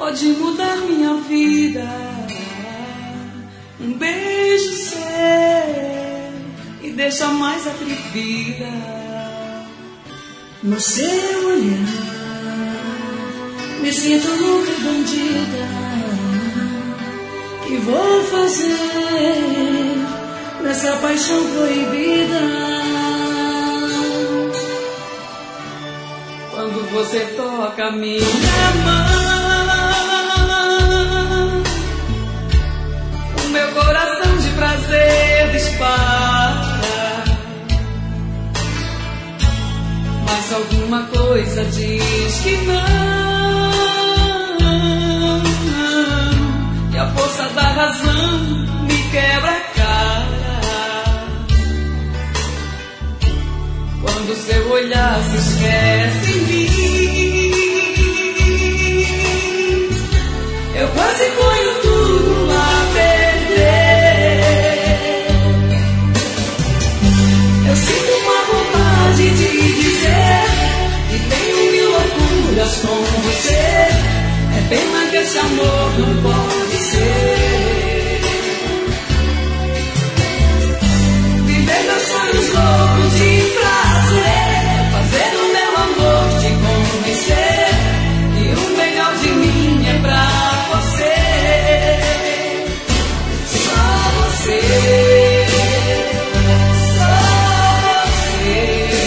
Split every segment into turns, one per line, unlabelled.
pode mudar minha vida. Um beijo seu me deixa mais atrevida.
No seu olhar me sinto louca e bandida. Que vou fazer nessa paixão proibida?
Quando você toca minha mão, o meu coração de prazer dispara. Mas alguma coisa diz que não, e a força da razão me quebra a cara. Quando seu olhar se esquece em mim, eu quase ponho tudo a perder. Eu sinto uma vontade de dizer que tenho mil loucuras com você. É pena que esse amor não pode ser. Viver meus sonhos loucos de prazer, fazer o meu amor te convencer que o melhor de mim é pra você. Só você. Só você.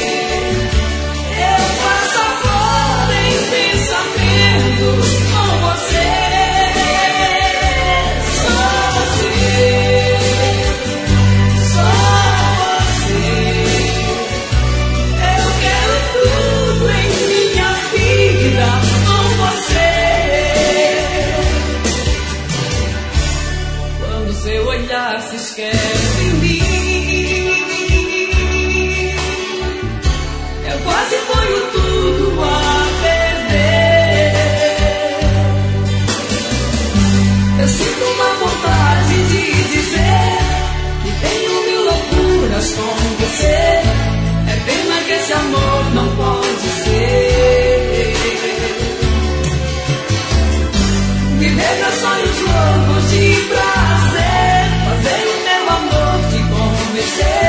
Eu faço amor em pensamento com você. Só você. Só você. Eu quero tudo em minha vida com você. Quando seu olhar se esquece em mim, eu quase ponho tudo a perder. Eu sinto uma vontade de dizer que tenho mil loucuras com você. É pena que esse amor não pode ser. Viver meus sonhos loucos de prazer, fazer o meu amor te convencer